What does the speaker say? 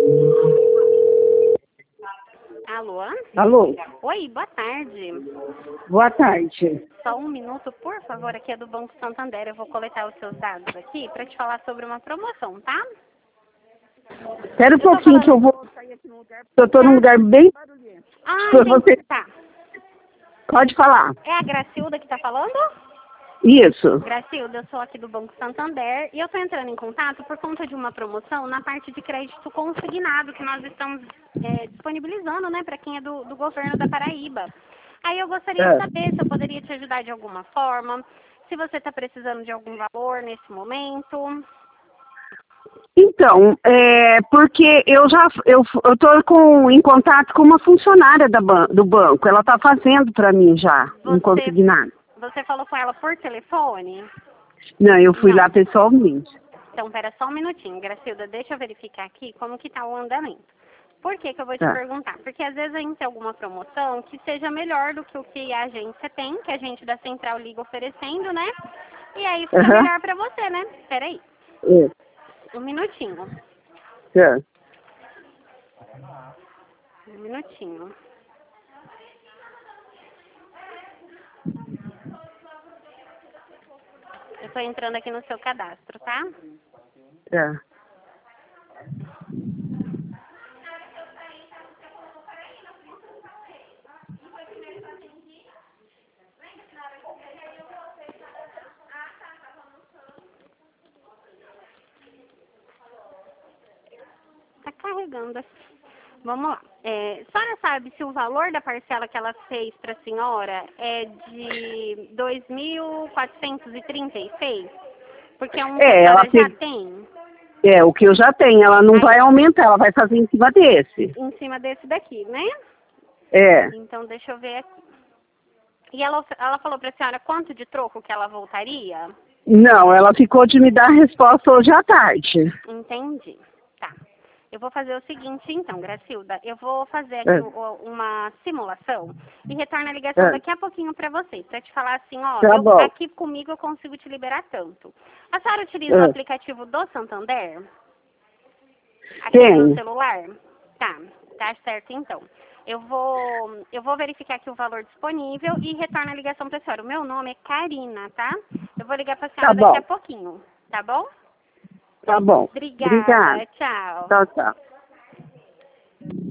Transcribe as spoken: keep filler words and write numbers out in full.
Alô? Alô? Oi, boa tarde. Boa tarde. Só um minuto, por favor, aqui é do Banco Santander. Eu vou coletar os seus dados aqui para te falar sobre uma promoção, tá? Espera um Eu tô pouquinho falando... que eu vou sair aqui no lugar, porque eu tô num lugar bem barulhento. Ah, Pra entendi. você... Tá. Pode falar. É a Gracilda que tá falando? Isso. Gracilda, eu sou aqui do Banco Santander e eu tô entrando em contato por conta de uma promoção na parte de crédito consignado que nós estamos é, disponibilizando, né, para quem é do, do governo da Paraíba. Aí eu gostaria de É. saber se eu poderia te ajudar de alguma forma, se você está precisando de algum valor nesse momento. Então, é porque eu já eu, eu tô com, em contato com uma funcionária da ban do banco. Ela tá fazendo para mim já, um Você, consignado. você falou com ela por telefone? Não, eu fui Não. lá pessoalmente. Então, pera só um minutinho, Gracilda, deixa eu verificar aqui como que tá o andamento. Por que que eu vou te Tá. perguntar? Porque às vezes a gente tem alguma promoção que seja melhor do que o que a agência tem, que a gente da Central liga oferecendo, né? E aí fica Aham. melhor pra você, né? Peraí, É. um minutinho, Tá. um minutinho. Eu tô entrando aqui no seu cadastro, tá? Tá. Tá carregando aqui. Vamos lá. É, a senhora sabe se o valor da parcela que ela fez para a senhora é de dois mil quatrocentos e trinta e seis? Porque é um que a É, ela senhora já fez, tem é o que eu já tenho. Ela não aí, vai aumentar, ela vai fazer em cima desse. em cima desse daqui, né? É. Então, deixa eu ver aqui. E ela, ela falou para a senhora quanto de troco que ela voltaria? Não, ela ficou de me dar a resposta hoje à tarde. Entendi. Tá. Eu vou fazer o seguinte, então, Gracilda. Eu vou fazer aqui É. o- o- uma simulação e retorno a ligação É. daqui a pouquinho para você, para te falar assim, ó, Tá eu, bom. aqui comigo eu consigo te liberar tanto. A senhora utiliza o É. aplicativo do Santander? Aqui no Tem. celular? Tá, tá certo então. Eu vou, eu vou verificar aqui o valor disponível e retorno a ligação para a senhora. O meu nome é Karina, tá? Eu vou ligar para a Tá senhora daqui bom. a pouquinho, tá bom? Tá bom. Obrigada. Obrigada, tchau. Tchau, tchau.